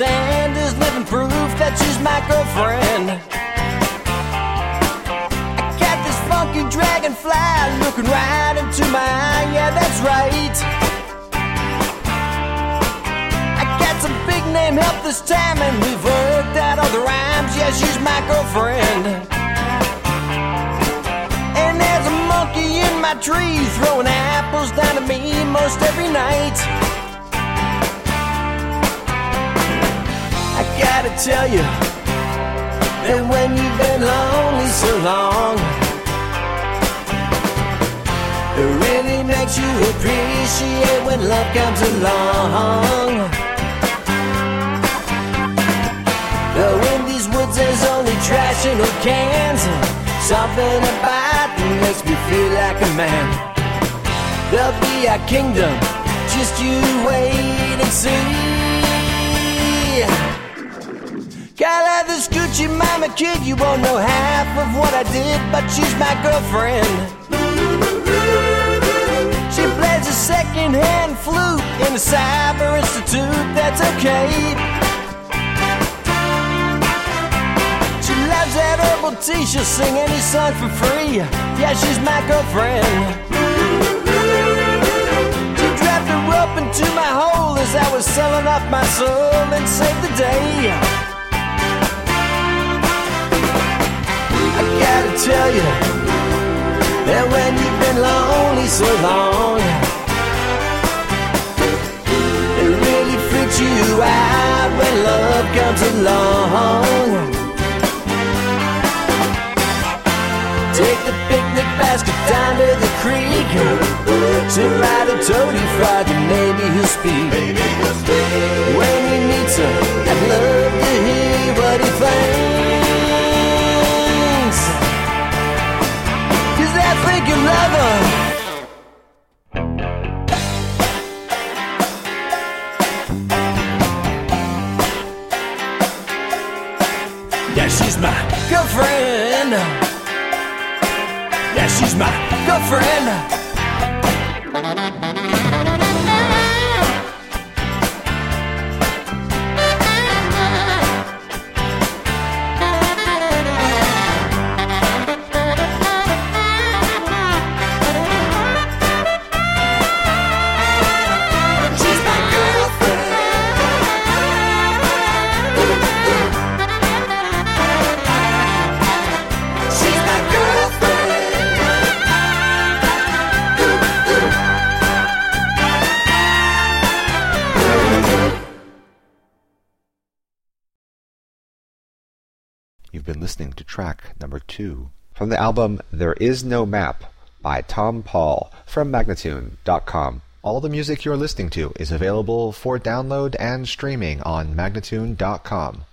stand is living proof that she's my girlfriend. I got this funky dragonfly looking right into my eye, yeah, that's right. I got some big name help this time, and we've worked out all the rhymes, yeah, she's my girlfriend. And there's a monkey in my tree throwing apples down to me most every night. I gotta tell you that when you've been lonely so long, it really makes you appreciate when love comes along. Though in these woods there's only trash and old cans, something about them makes me feel like a man. There'll be a kingdom, just you wait and see. Got out this Gucci mama kid, you won't know half of what I did, but she's my girlfriend. She plays a second-hand flute in a cyber institute, that's okay. She loves that herbal tea, she'll sing any song for free, yeah, she's my girlfriend. She dropped a rope into my hole as I was selling off my soul and saved the day. I gotta tell you that when you've been lonely so long, it really freaks you out when love comes along. Take the picnic basket down to the creek, sit by the toady frog and maybe he'll speak. When he meets her, I'd love to hear what he thinks. I think you love her. Yeah, she's my girlfriend. Yeah, she's my girlfriend. You've been listening to track number 2 from the album There Is No Map by Tom Paul from Magnatune.com. All the music you're listening to is available for download and streaming on Magnatune.com.